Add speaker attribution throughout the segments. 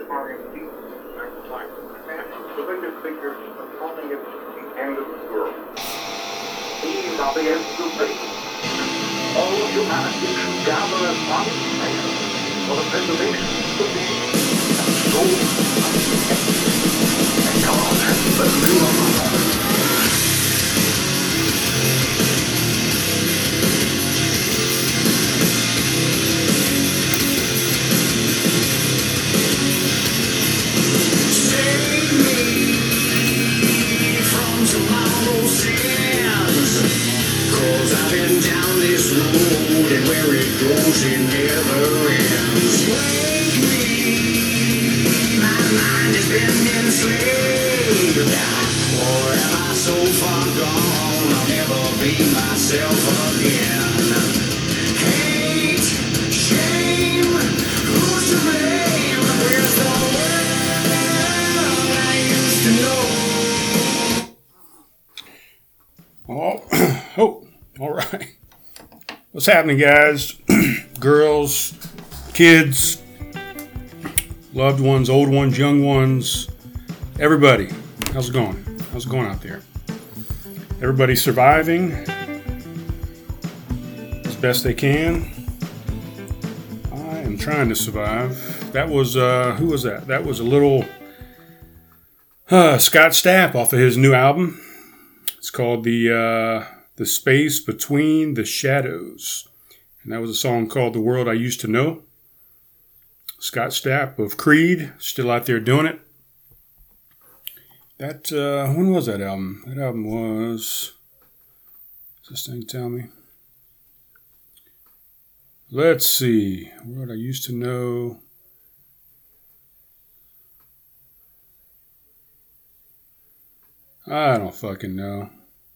Speaker 1: RMD at the time. The biggest figure controlling it at the end of the world. These are the ends of faith. All humanity should gather as one man for the preservation of the being and soul and God has been on.
Speaker 2: And where it goes, it never ends. Wake me, my mind has been enslaved. Or am I so far gone, I'll never be myself again? Hate, shame, who's to blame? Where's the world I
Speaker 3: used to know? Oh, all right. What's happening, guys? Girls, kids, loved ones, old ones, young ones, everybody. How's it going? How's it going out there? Everybody surviving as best they can. I am trying to survive. That was, who was that? That was a little Scott Stapp off of his new album. It's called The Space Between the Shadows. And that was a song called The World I Used to Know. Scott Stapp of Creed, still out there doing it. That, when was that album? That album was, does this thing tell me? Let's see. World I Used to Know. I don't fucking know.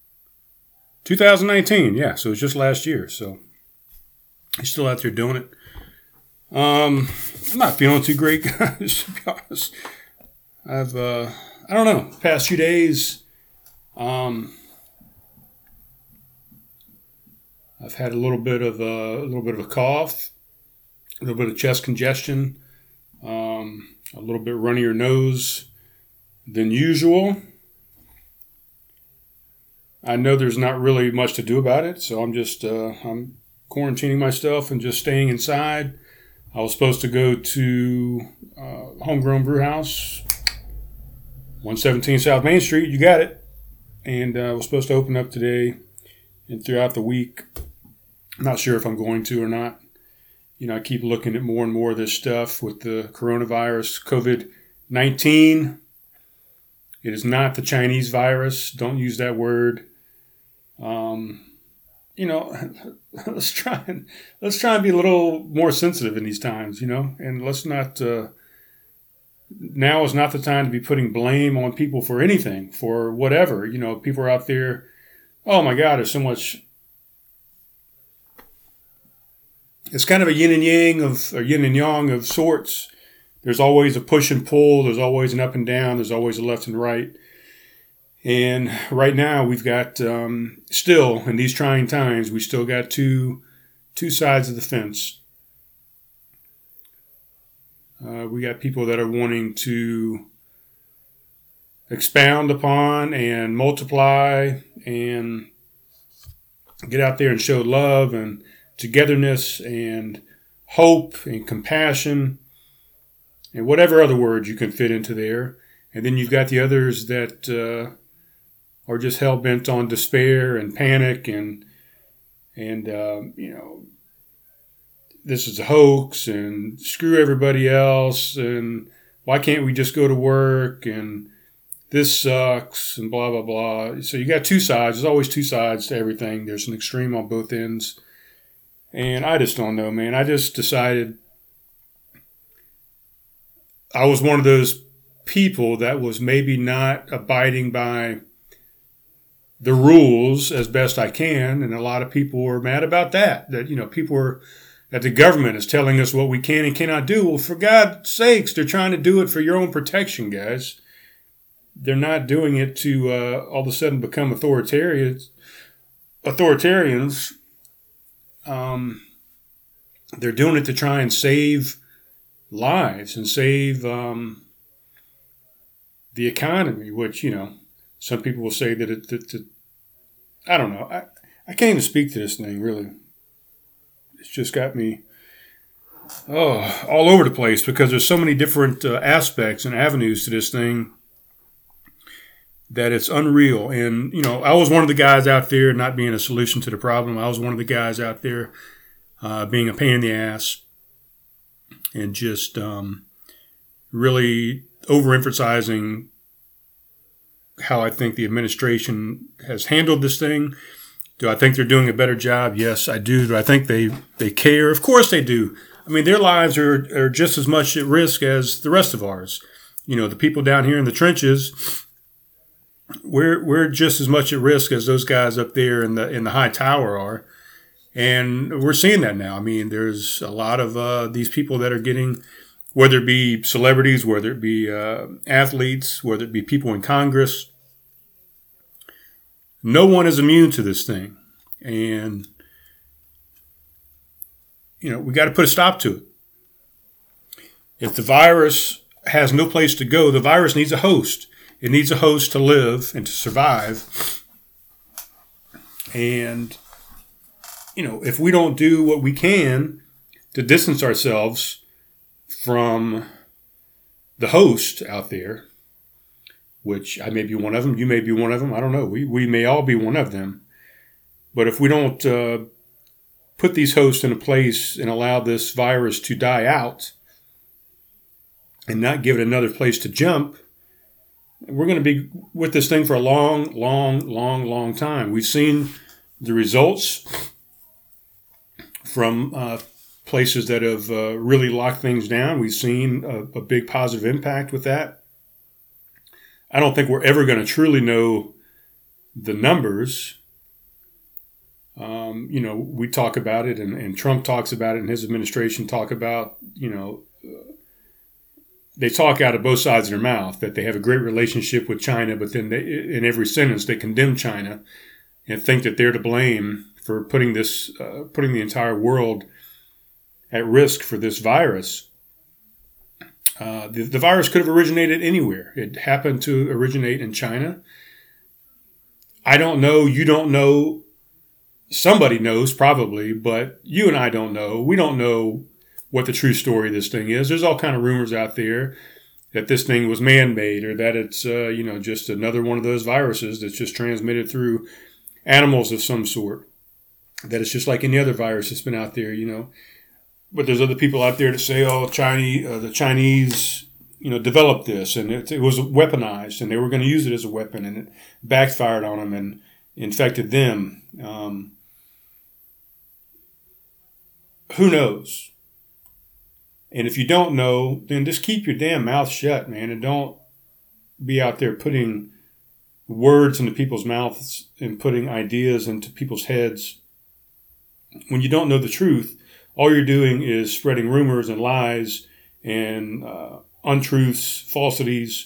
Speaker 3: 2019, yeah, so it's just last year, so he's still out there doing it. I'm not feeling too great, guys, to be honest. I don't know, past few days, I've had a little bit of a cough, a little bit of chest congestion, a little bit runnier nose than usual. I know there's not really much to do about it, so I'm just I'm quarantining myself and just staying inside. I was supposed to go to Homegrown Brew House, 117 South Main Street. You got it. And I was supposed to open up today and throughout the week. I'm not sure if I'm going to or not. You know, I keep looking at more and more of this stuff with the coronavirus, COVID-19. It is not the Chinese virus. Don't use that word. You know, let's try and be a little more sensitive in these times, you know, and let's not, now is not the time to be putting blame on people for anything, for whatever, you know, people are out there. Oh my God, there's so much. It's kind of a yin and yang of sorts. There's always a push and pull. There's always an up and down. There's always a left and right. And right now we've got, still in these trying times, we still got two sides of the fence. We got people that are wanting to expound upon and multiply and get out there and show love and togetherness and hope and compassion and whatever other words you can fit into there. And then you've got the others that are just hell-bent on despair and panic and you know, this is a hoax and screw everybody else and why can't we just go to work and this sucks and blah, blah, blah. So you got two sides. There's always two sides to everything. There's an extreme on both ends. And I just don't know, man. I just decided I was one of those people that was maybe not abiding by the rules as best I can. And a lot of people were mad about that, you know, that the government is telling us what we can and cannot do. Well, for God's sakes, they're trying to do it for your own protection, guys. They're not doing it to all of a sudden become authoritarians. They're doing it to try and save lives and save the economy, which, some people will say that I don't know. I can't even speak to this thing, really. It's just got me all over the place because there's so many different aspects and avenues to this thing that it's unreal. And, I was one of the guys out there not being a solution to the problem. I was one of the guys out there being a pain in the ass and just really overemphasizing how I think the administration has handled this thing. Do I think they're doing a better job? Yes, I do. Do I think they care? Of course they do. I mean, their lives are just as much at risk as the rest of ours. The people down here in the trenches, we're just as much at risk as those guys up there in the high tower are. And we're seeing that now. I mean, there's a lot of these people that are getting, whether it be celebrities, whether it be athletes, whether it be people in Congress. No one is immune to this thing. And, we got to put a stop to it. If the virus has no place to go, the virus needs a host. It needs a host to live and to survive. And, if we don't do what we can to distance ourselves from the host out there, which I may be one of them, you may be one of them, I don't know. We may all be one of them. But if we don't put these hosts in a place and allow this virus to die out and not give it another place to jump, we're going to be with this thing for a long, long, long, long time. We've seen the results from places that have really locked things down. We've seen a big positive impact with that. I don't think we're ever going to truly know the numbers. We talk about it, and Trump talks about it, and his administration talk about, they talk out of both sides of their mouth that they have a great relationship with China, but then in every sentence they condemn China and think that they're to blame for putting the entire world at risk for this virus. The virus could have originated anywhere. It happened to originate in China. I don't know. You don't know. Somebody knows probably, but you and I don't know. We don't know what the true story of this thing is. There's all kind of rumors out there that this thing was man-made or that it's, just another one of those viruses that's just transmitted through animals of some sort. That it's just like any other virus that's been out there, But there's other people out there that say, the Chinese, developed this and it was weaponized and they were going to use it as a weapon and it backfired on them and infected them. Who knows? And if you don't know, then just keep your damn mouth shut, man, and don't be out there putting words into people's mouths and putting ideas into people's heads. When you don't know the truth, all you're doing is spreading rumors and lies and untruths, falsities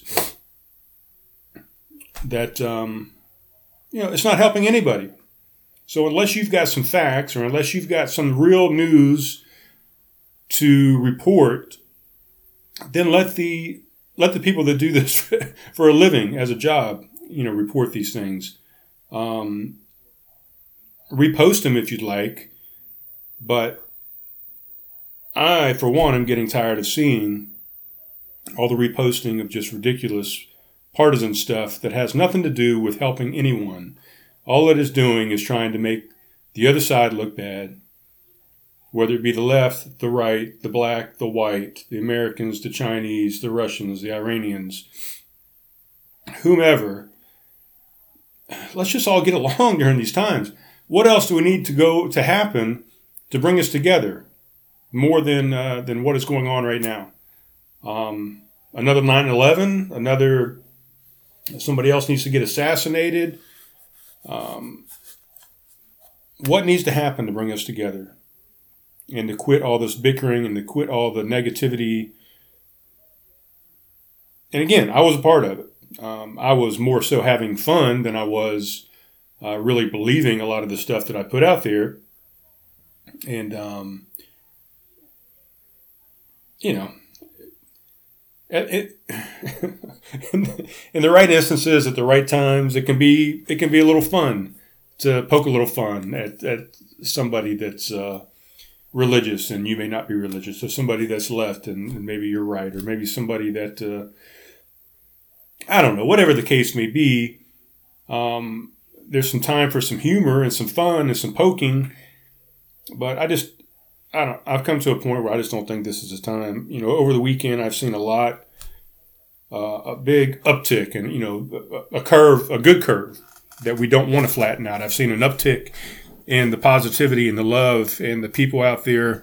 Speaker 3: that, it's not helping anybody. So unless you've got some facts or unless you've got some real news to report, then let the people that do this for a living as a job, report these things. Repost them if you'd like, but I, for one, am getting tired of seeing all the reposting of just ridiculous partisan stuff that has nothing to do with helping anyone. All it is doing is trying to make the other side look bad, whether it be the left, the right, the black, the white, the Americans, the Chinese, the Russians, the Iranians, whomever. Let's just all get along during these times. What else do we need to happen to bring us together more than what is going on right now? Another 9/11, another somebody else needs to get assassinated. What needs to happen to bring us together and to quit all this bickering and to quit all the negativity? And again, I was a part of it. I was more so having fun than I was really believing a lot of the stuff that I put out there. And, in the right instances, at the right times, it can be a little fun to poke a little fun at somebody that's religious and you may not be religious, or somebody that's left and maybe you're right, or maybe somebody that I don't know, whatever the case may be. There's some time for some humor and some fun and some poking, but I've come to a point where I just don't think this is the time. Over the weekend, I've seen a big uptick and, a good curve that we don't want to flatten out. I've seen an uptick in the positivity and the love and the people out there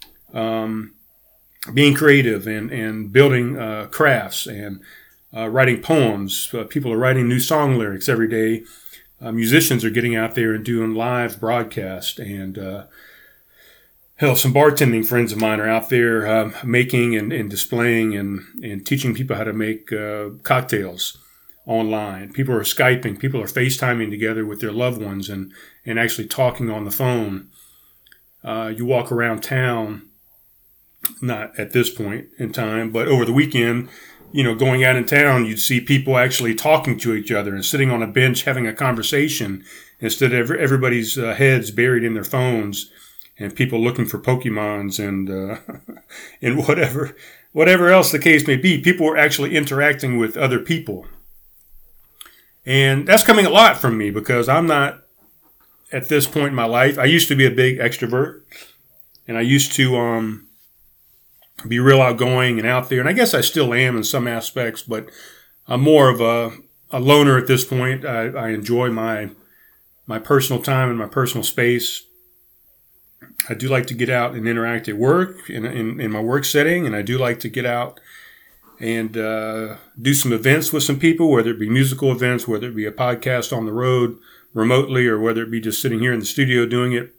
Speaker 3: being creative and building crafts and writing poems. People are writing new song lyrics every day. Musicians are getting out there and doing live broadcast, and hell, some bartending friends of mine are out there making and displaying and teaching people how to make cocktails online. People are Skyping. People are FaceTiming together with their loved ones and actually talking on the phone. You walk around town, not at this point in time, but over the weekend, going out in town, you'd see people actually talking to each other and sitting on a bench having a conversation instead of everybody's heads buried in their phones and people looking for Pokemons and and whatever else the case may be. People were actually interacting with other people. And that's coming a lot from me because I'm not at this point in my life. I used to be a big extrovert and I used to be real outgoing and out there. And I guess I still am in some aspects, but I'm more of a loner at this point. I enjoy my personal time and my personal space. I do like to get out and interact at work in my work setting. And I do like to get out and do some events with some people, whether it be musical events, whether it be a podcast on the road remotely, or whether it be just sitting here in the studio doing it.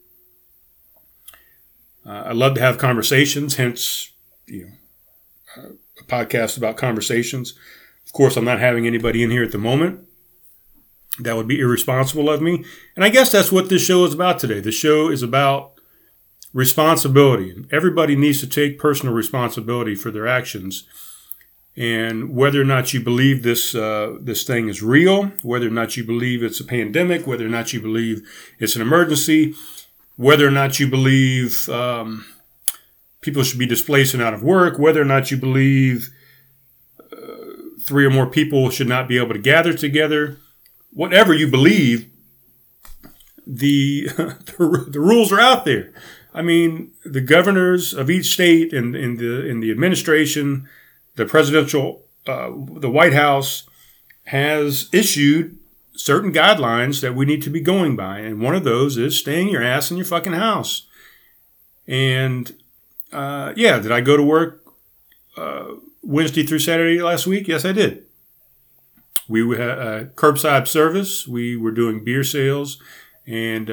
Speaker 3: I love to have conversations, hence, a podcast about conversations. Of course, I'm not having anybody in here at the moment. That would be irresponsible of me. And I guess that's what this show is about today. The show is about responsibility. Everybody needs to take personal responsibility for their actions. And whether or not you believe this thing is real, whether or not you believe it's a pandemic, whether or not you believe it's an emergency, whether or not you believe people should be displaced and out of work, whether or not you believe 3 or more people should not be able to gather together, whatever you believe, the rules are out there. I mean, the governors of each state and in the administration, the presidential, the White House has issued certain guidelines that we need to be going by. And one of those is staying your ass in your fucking house. And, did I go to work Wednesday through Saturday last week? Yes, I did. We had curbside service. We were doing beer sales and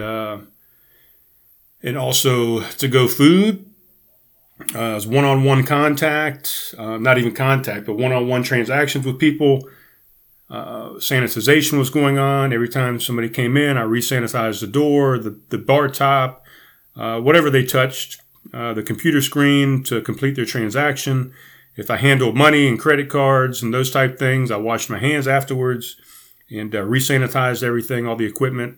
Speaker 3: also to-go food. It was one-on-one contact, not even contact, but one-on-one transactions with people. Sanitization was going on. Every time somebody came in, I re-sanitized the door, the bar top, whatever they touched, the computer screen to complete their transaction. If I handled money and credit cards and those type things, I washed my hands afterwards and re-sanitized everything, all the equipment.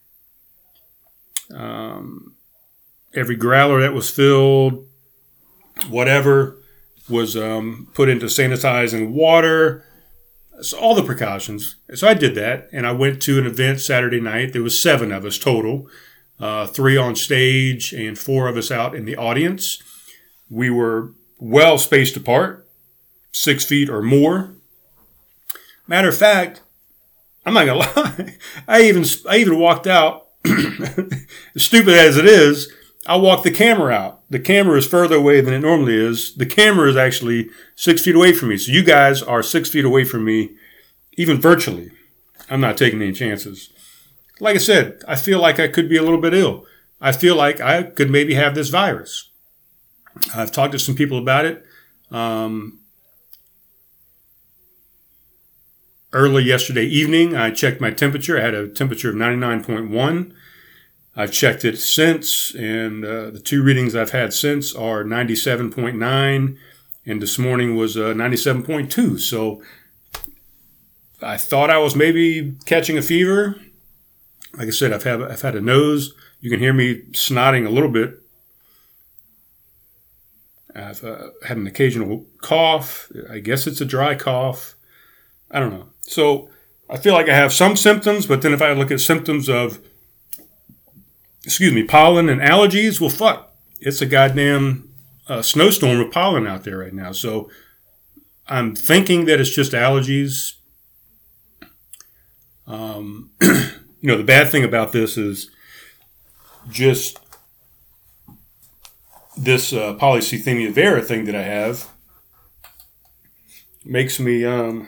Speaker 3: Every growler that was filled, whatever, was put into sanitizing water. So all the precautions. So I did that, and I went to an event Saturday night. There was 7 of us total, 3 on stage and 4 of us out in the audience. We were well spaced apart, 6 feet or more. Matter of fact, I'm not gonna lie, I even walked out. As stupid as it is, I walked the camera out. The camera is further away than it normally is. The camera is actually 6 feet away from me. So you guys are 6 feet away from me, even virtually. I'm not taking any chances. Like I said, I feel like I could be a little bit ill. I feel like I could maybe have this virus. I've talked to some people about it. Early yesterday evening, I checked my temperature. I had a temperature of 99.1. I've checked it since, and the 2 readings I've had since are 97.9 and this morning was 97.2. So I thought I was maybe catching a fever. Like I said, I've had a nose. You can hear me snotting a little bit. I've had an occasional cough. I guess it's a dry cough. I don't know. So I feel like I have some symptoms, but then if I look at symptoms of, pollen and allergies, well, fuck. It's a goddamn snowstorm of pollen out there right now. So I'm thinking that it's just allergies. The bad thing about this is just this polycythemia vera thing that I have makes me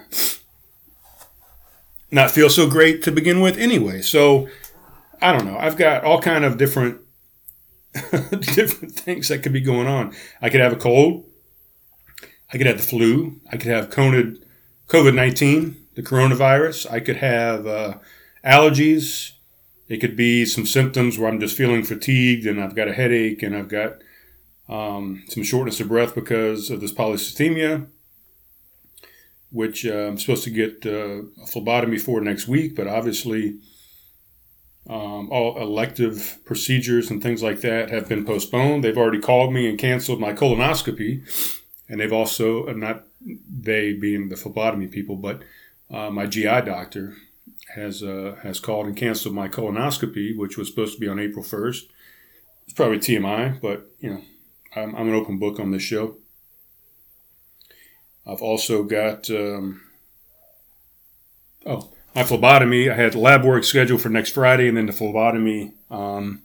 Speaker 3: not feel so great to begin with anyway. So I don't know. I've got all kind of different different things that could be going on. I could have a cold. I could have the flu. I could have COVID-19, the coronavirus. I could have allergies. It could be some symptoms where I'm just feeling fatigued and I've got a headache and I've got some shortness of breath because of this polycythemia, which I'm supposed to get a phlebotomy for next week, but obviously all elective procedures and things like that have been postponed. They've already called me and canceled my colonoscopy, and they've also, not they being the phlebotomy people, but my GI doctor has called and canceled my colonoscopy, which was supposed to be on April 1st. It's probably TMI, but I'm an open book on this show. I've also got my phlebotomy. I had lab work scheduled for next Friday, and then the phlebotomy on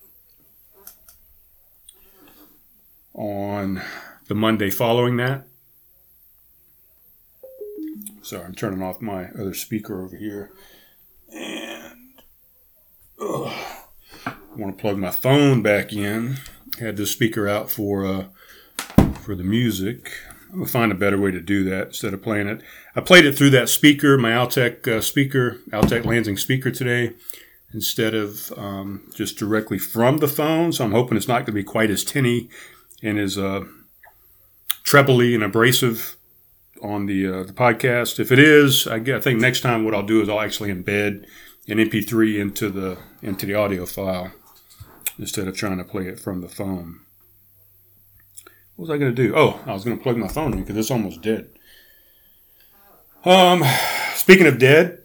Speaker 3: the Monday following that. Sorry, I'm turning off my other speaker over here. And I want to plug my phone back in. I had this speaker out for the music. I'm going to find a better way to do that instead of playing it. I played it through that speaker, my Altec Altec Lansing speaker today, instead of just directly from the phone. So I'm hoping it's not going to be quite as tinny and as trebly and abrasive on the podcast. If it is, I think next time what I'll do is I'll actually embed an MP3 into the audio file instead of trying to play it from the phone. What was I going to do? Oh, I was going to plug my phone in because it's almost dead. Speaking of dead,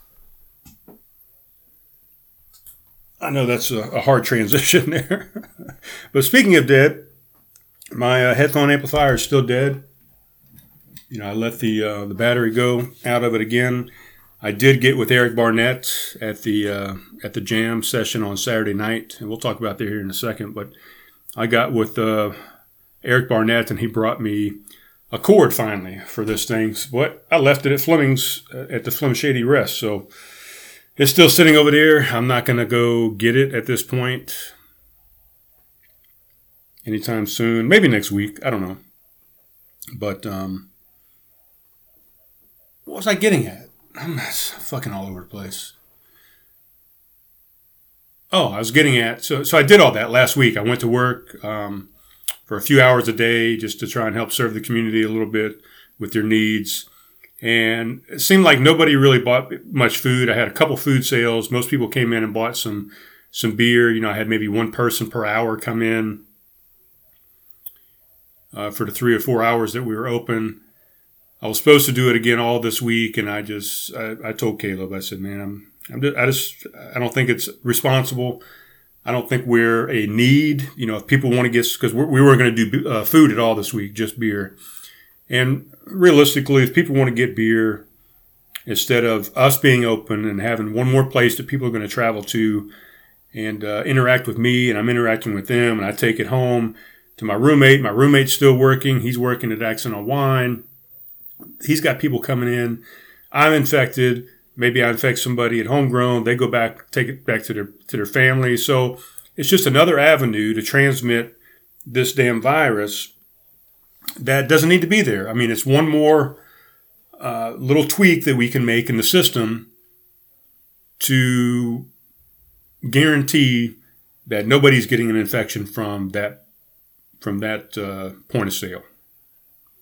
Speaker 3: I know that's a hard transition there. But speaking of dead, my headphone amplifier is still dead. I let the battery go out of it again. I did get with Eric Barnett at the jam session on Saturday night, and we'll talk about that here in a second. But I got with Eric Barnett, and he brought me a cord finally for this thing. What I left it at Fleming's at the Flim Shady Rest, so it's still sitting over there. I'm not going to go get it at this point anytime soon. Maybe next week. I don't know. But what was I getting at? I'm fucking all over the place. Oh, I was getting at, so I did all that last week. I went to work for a few hours a day just to try and help serve the community a little bit with their needs. And it seemed like nobody really bought much food. I had a couple food sales. Most people came in and bought some beer. I had maybe one person per hour come in for the 3 or 4 hours that we were open. I was supposed to do it again all this week, and I told Caleb, I said, man, I don't think it's responsible. I don't think we're a need. If people want to get, because we were going to do food at all this week, just beer. And realistically, if people want to get beer, instead of us being open and having one more place that people are going to travel to and interact with me, and I'm interacting with them, and I take it home to my roommate. My roommate's still working. He's working at Accent on Wine. He's got people coming in. I'm infected. Maybe I infect somebody at Homegrown. They go back, take it back to their family. So it's just another avenue to transmit this damn virus that doesn't need to be there. I mean, it's one more little tweak that we can make in the system to guarantee that nobody's getting an infection from that point of sale.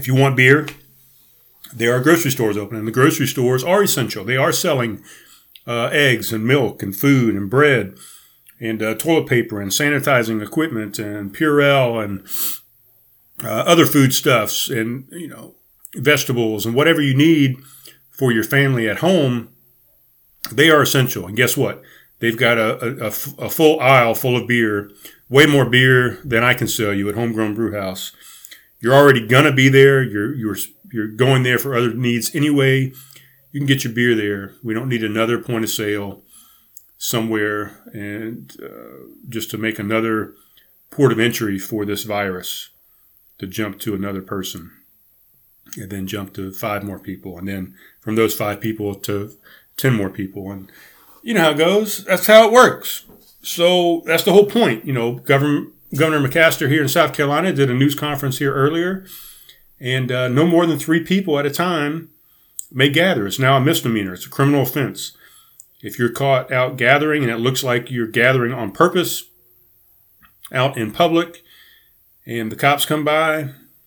Speaker 3: If you want beer, there are grocery stores open, and the grocery stores are essential. They are selling eggs and milk and food and bread and toilet paper and sanitizing equipment and Purell and other foodstuffs and, vegetables and whatever you need for your family at home. They are essential. And guess what? They've got a full aisle full of beer, way more beer than I can sell you at Homegrown Brew House. You're already going to be there. You're going there for other needs anyway. You can get your beer there. We don't need another point of sale somewhere and just to make another port of entry for this virus to jump to another person and then jump to 5 more people. And then from those 5 people to 10 more people. And you know how it goes. That's how it works. So that's the whole point. Governor McMaster here in South Carolina did a news conference here earlier, and no more than 3 people at a time may gather. It's now a misdemeanor. It's a criminal offense. If you're caught out gathering and it looks like you're gathering on purpose out in public and the cops come by,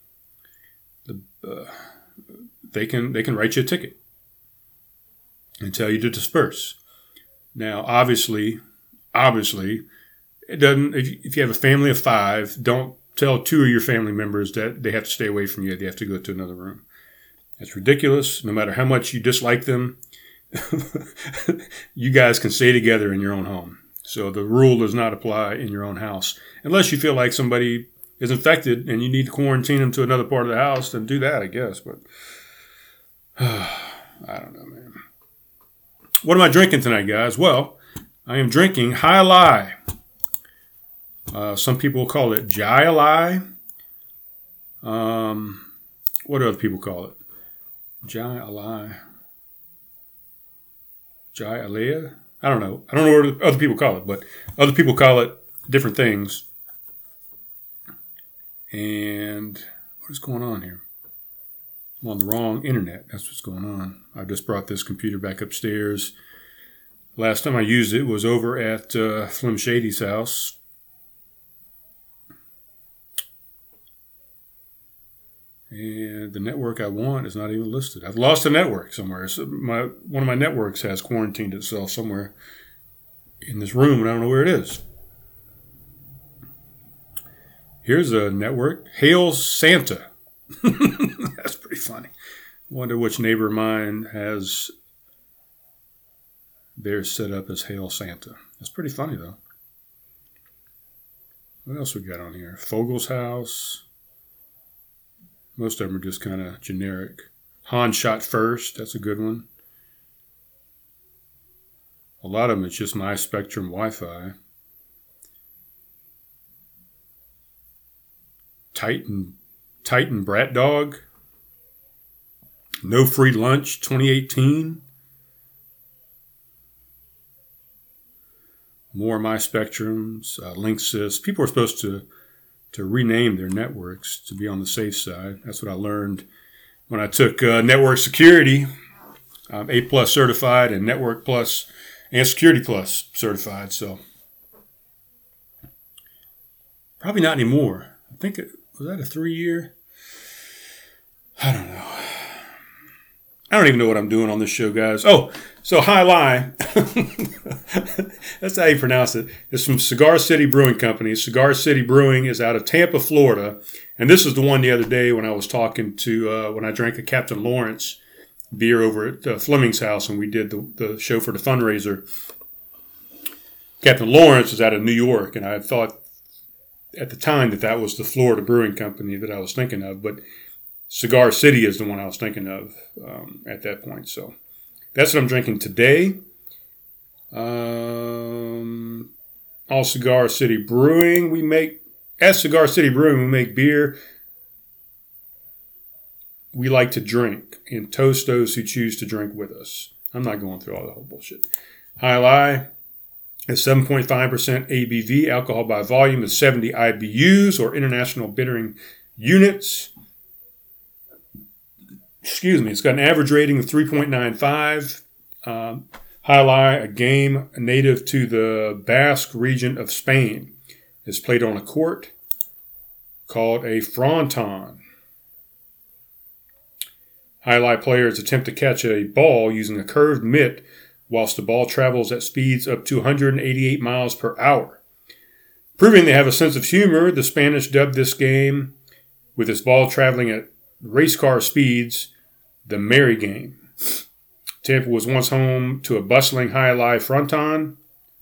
Speaker 3: they can write you a ticket and tell you to disperse. Now, obviously, it doesn't. If you have a family of 5, don't tell 2 of your family members that they have to stay away from you. They have to go to another room. That's ridiculous. No matter how much you dislike them, you guys can stay together in your own home. So the rule does not apply in your own house. Unless you feel like somebody is infected and you need to quarantine them to another part of the house, then do that, I guess. But I don't know, man. What am I drinking tonight, guys? Well, I am drinking High Lie. Some people call it Jai Alai. What do other people call it? Jai Alai. Jai Alea? I don't know. I don't know what other people call it, but other people call it different things. And what is going on here? I'm on the wrong internet. That's what's going on. I just brought this computer back upstairs. Last time I used it was over at Slim Shady's house. And the network I want is not even listed. I've lost a network somewhere. So one of my networks has quarantined itself somewhere in this room, and I don't know where it is. Here's a network. Hail Santa. That's pretty funny. Wonder which neighbor of mine has theirs set up as Hail Santa. That's pretty funny, though. What else we got on here? Fogel's House. Most of them are just kind of generic. Han Shot First. That's a good one. A lot of them, it's just My Spectrum Wi-Fi. Titan Brat Dog. No Free Lunch 2018. More My Spectrums. Linksys. People are supposed to rename their networks to be on the safe side. That's what I learned when I took network security. I'm A+ certified and Network Plus and Security Plus certified. So probably not anymore. I think was that a 3-year? I don't know. I don't even know what I'm doing on this show, guys. Oh, so High Lie. That's how you pronounce it. It's from Cigar City Brewing Company. Cigar City Brewing is out of Tampa, Florida. And this is the one the other day when I was talking to, when I drank a Captain Lawrence beer over at Fleming's house and we did the show for the fundraiser. Captain Lawrence is out of New York, and I thought at the time that was the Florida Brewing Company that I was thinking of, but Cigar City is the one I was thinking of at that point. So that's what I'm drinking today. All Cigar City Brewing. At Cigar City Brewing, we make beer we like to drink and toast those who choose to drink with us. I'm not going through all the whole bullshit. High Lie is 7.5% ABV. Alcohol by volume is 70 IBUs or International Bittering Units. Excuse me. It's got an average rating of 3.95. High Lie, a game native to the Basque region of Spain, is played on a court called a fronton. Highlight players attempt to catch a ball using a curved mitt whilst the ball travels at speeds up to 188 miles per hour. Proving they have a sense of humor, the Spanish dubbed this game, with its ball traveling at race car speeds, the Merry Game. Tampa was once home to a bustling Jai-Alai fronton,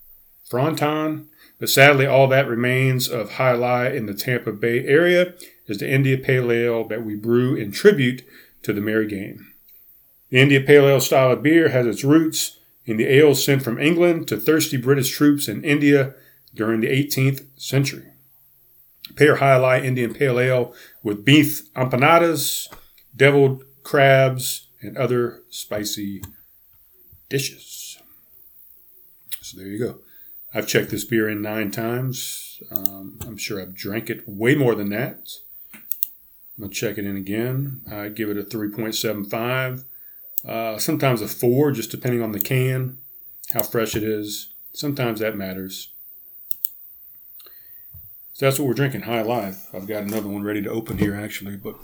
Speaker 3: but sadly all that remains of Jai-Alai in the Tampa Bay area is the India Pale Ale that we brew in tribute to the Merry Game. The India Pale Ale style of beer has its roots in the ale sent from England to thirsty British troops in India during the 18th century. Pair Jai-Alai Indian Pale Ale with beef empanadas, deviled crabs, and other spicy dishes. So there you go. I've checked this beer in 9 times. I'm sure I've drank it way more than that. I'm going to check it in again. I give it a 3.75. Sometimes a 4, just depending on the can, how fresh it is. Sometimes that matters. So that's what we're drinking, Jai-Alai. I've got another one ready to open here, actually. But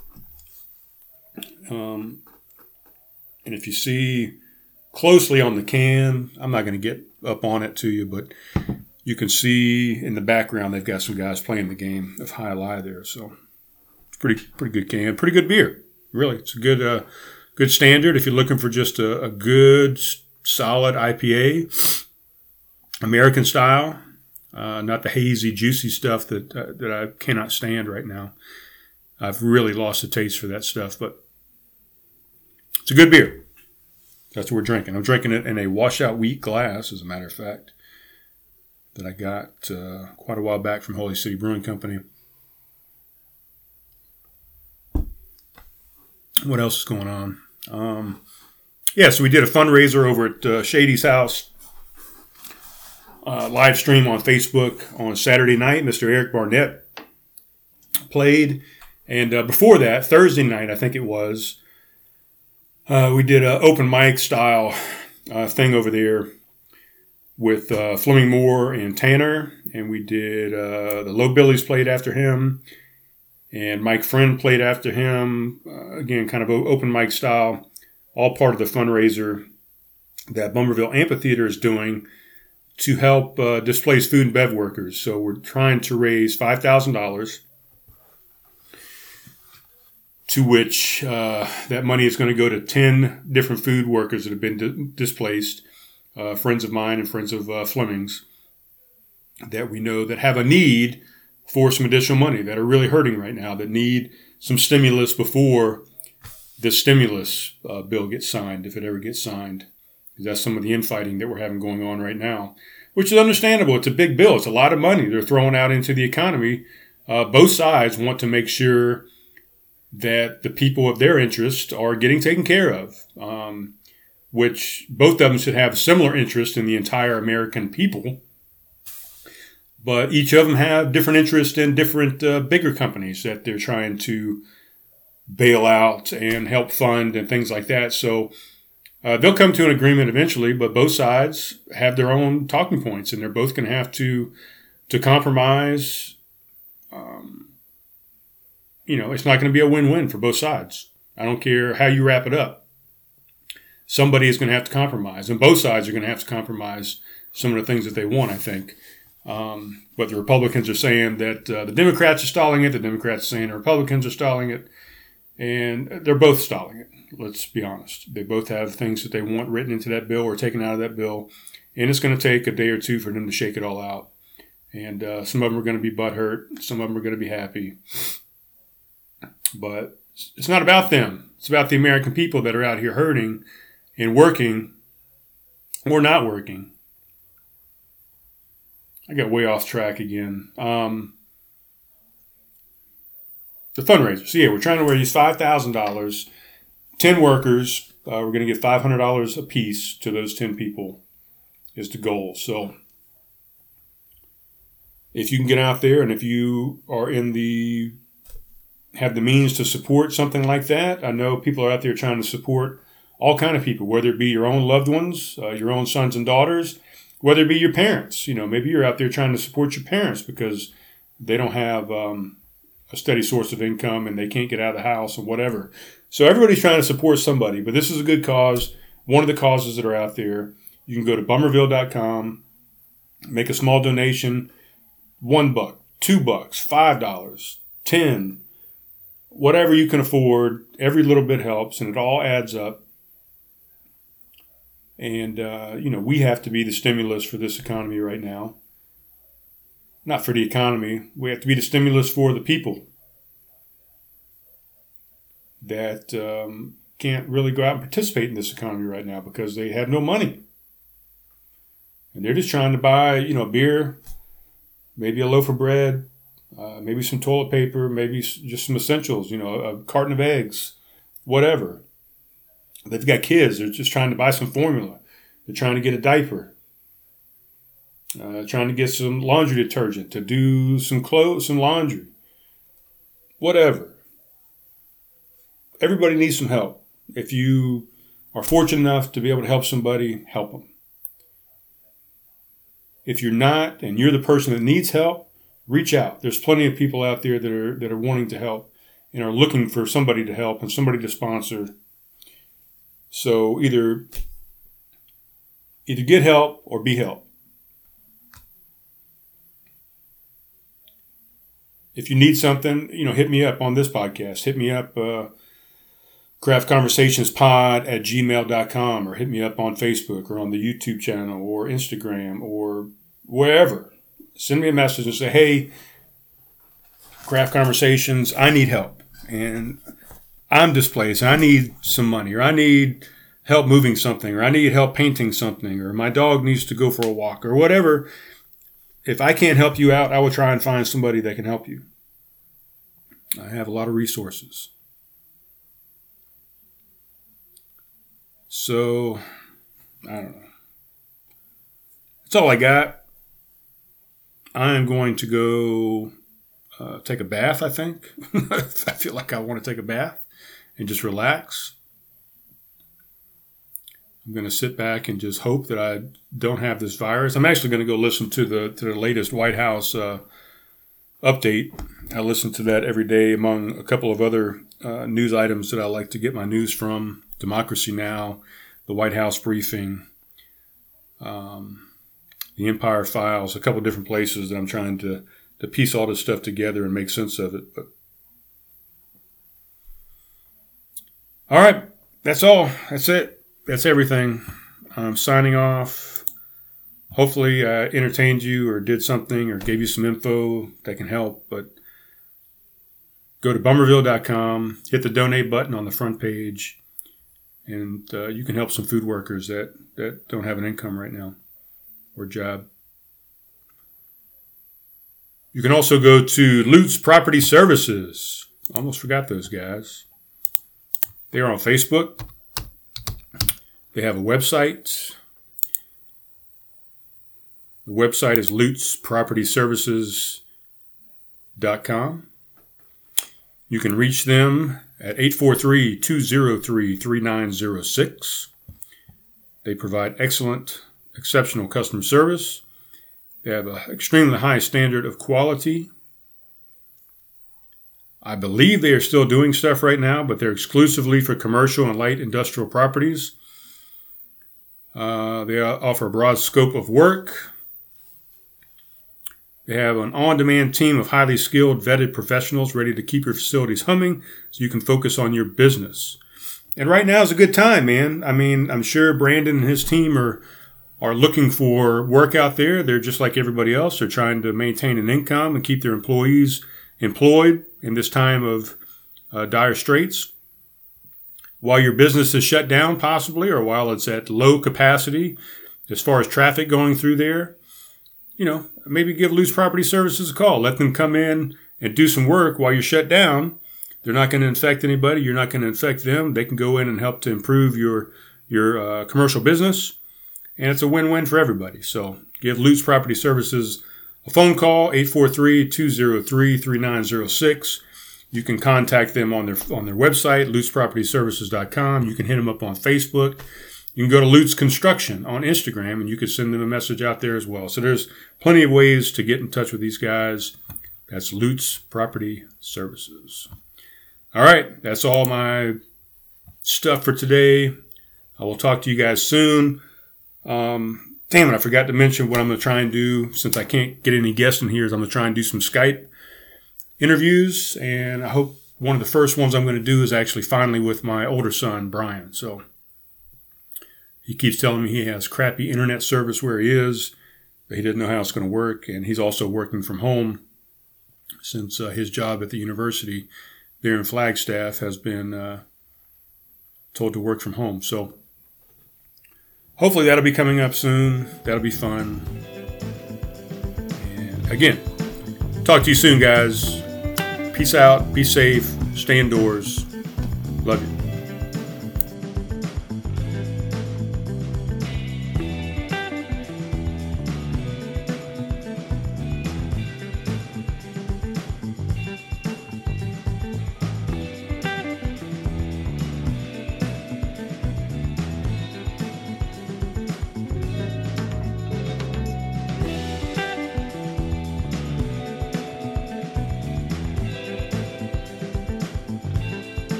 Speaker 3: and if you see closely on the can, I'm not going to get up on it to you, but you can see in the background they've got some guys playing the game of Jai-Alai there. So it's pretty good can, pretty good beer. Really, it's a good standard if you're looking for just a good solid IPA, American style. Not the hazy, juicy stuff that I cannot stand right now. I've really lost the taste for that stuff, but it's a good beer. That's what we're drinking. I'm drinking it in a washout wheat glass, as a matter of fact, that I got quite a while back from Holy City Brewing Company. What else is going on? So we did a fundraiser over at Shady's house. Live stream on Facebook on Saturday night. Mr. Eric Barnett played. And before that, Thursday night, I think it was, we did an open mic style thing over there with Fleming Moore and Tanner. And we did the Low Billies played after him. And Mike Friend played after him. Again, kind of open mic style. All part of the fundraiser that Bummerville Amphitheater is doing to help displaced food and bev workers. So we're trying to raise $5,000, to which that money is going to go to 10 different food workers that have been displaced, friends of mine and friends of Fleming's, that we know that have a need for some additional money, that are really hurting right now, that need some stimulus before the stimulus bill gets signed, if it ever gets signed. That's some of the infighting that we're having going on right now, which is understandable. It's a big bill. It's a lot of money they're throwing out into the economy. Both sides want to make sure that the people of their interest are getting taken care of, which both of them should have similar interest in the entire American people. But each of them have different interests in different bigger companies that they're trying to bail out and help fund and things like that. So they'll come to an agreement eventually, but both sides have their own talking points, and they're both going to have to compromise. It's not going to be a win-win for both sides. I don't care how you wrap it up. Somebody is going to have to compromise, and both sides are going to have to compromise some of the things that they want, I think. But the Republicans are saying that the Democrats are stalling it. The Democrats are saying the Republicans are stalling it. And they're both stalling it. Let's be honest. They both have things that they want written into that bill or taken out of that bill. And it's going to take a day or two for them to shake it all out. And some of them are going to be butthurt. Some of them are going to be happy. But it's not about them. It's about the American people that are out here hurting and working or not working. I got way off track again. The fundraiser. So, we're trying to raise $5,000. 10 workers. We're going to get $500 a piece to those 10 people is the goal. So, if you can get out there and if you are have the means to support something like that, I know people are out there trying to support all kind of people, whether it be your own loved ones, your own sons and daughters, whether it be your parents. Maybe you're out there trying to support your parents because they don't have a a steady source of income and they can't get out of the house or whatever. So everybody's trying to support somebody, but this is a good cause. One of the causes that are out there. You can go to bummerville.com, make a small donation, $1, $2, $5, $10, whatever you can afford. Every little bit helps, and it all adds up. And, we have to be the stimulus for this economy right now. Not for the economy. We have to be the stimulus for the people that can't really go out and participate in this economy right now because they have no money. And they're just trying to buy, beer, maybe a loaf of bread, maybe some toilet paper, maybe just some essentials, a carton of eggs, whatever. They've got kids. They're just trying to buy some formula. They're trying to get a diaper. Trying to get some laundry detergent to do some clothes, some laundry. Whatever. Everybody needs some help. If you are fortunate enough to be able to help somebody, help them. If you're not, and you're the person that needs help, reach out. There's plenty of people out there that are wanting to help and are looking for somebody to help and somebody to sponsor. So either get help or be helped. If you need something, hit me up on this podcast. Hit me up, craftconversationspod@gmail.com, or hit me up on Facebook or on the YouTube channel or Instagram or wherever. Send me a message and say, hey, Craft Conversations, I need help. And I'm displaced. I need some money, or I need help moving something, or I need help painting something, or my dog needs to go for a walk, or whatever. If I can't help you out, I will try and find somebody that can help you. I have a lot of resources. So, I don't know. That's all I got. I am going to go take a bath, I think. I feel like I want to take a bath and just relax. I'm going to sit back and just hope that I don't have this virus. I'm actually going to go listen to the latest White House update. I listen to that every day among a couple of other news items that I like to get my news from. Democracy Now!, the White House briefing, the Empire Files, a couple of different places that I'm trying to piece all this stuff together and make sense of it. But all right, that's all. That's it. That's everything. I'm signing off. Hopefully I entertained you or did something or gave you some info that can help. But go to bummerville.com, hit the donate button on the front page, and you can help some food workers that don't have an income right now or job. You can also go to Lutz Property Services. Almost forgot those guys. They are on Facebook. They have a website. The website is lutzpropertyservices.com. You can reach them at 843-203-3906. They provide excellent, exceptional customer service. They have an extremely high standard of quality. I believe they are still doing stuff right now, but they're exclusively for commercial and light industrial properties. They offer a broad scope of work. They have an on-demand team of highly skilled, vetted professionals ready to keep your facilities humming so you can focus on your business. And right now is a good time, man. I mean, I'm sure Brandon and his team are looking for work out there. They're just like everybody else. They're trying to maintain an income and keep their employees employed in this time of dire straits. While your business is shut down, possibly, or while it's at low capacity, as far as traffic going through there, maybe give Lutz Property Services a call. Let them come in and do some work while you're shut down. They're not going to infect anybody. You're not going to infect them. They can go in and help to improve your commercial business. And it's a win-win for everybody. So give Lutz Property Services a phone call, 843-203-3906. You can contact them on their website, lutzpropertyservices.com. You can hit them up on Facebook. You can go to Lutz Construction on Instagram, and you can send them a message out there as well. So there's plenty of ways to get in touch with these guys. That's Lutz Property Services. All right, that's all my stuff for today. I will talk to you guys soon. Damn it, I forgot to mention what I'm going to try and do, since I can't get any guests in here, is I'm going to try and do some Skype interviews, and I hope one of the first ones I'm going to do is actually finally with my older son, Brian. So he keeps telling me he has crappy internet service where he is, but he doesn't know how it's going to work, and he's also working from home since his job at the university there in Flagstaff has been told to work from home. So hopefully that'll be coming up soon. That'll be fun. And again, talk to you soon, guys. Peace out. Be safe. Stay indoors. Love you.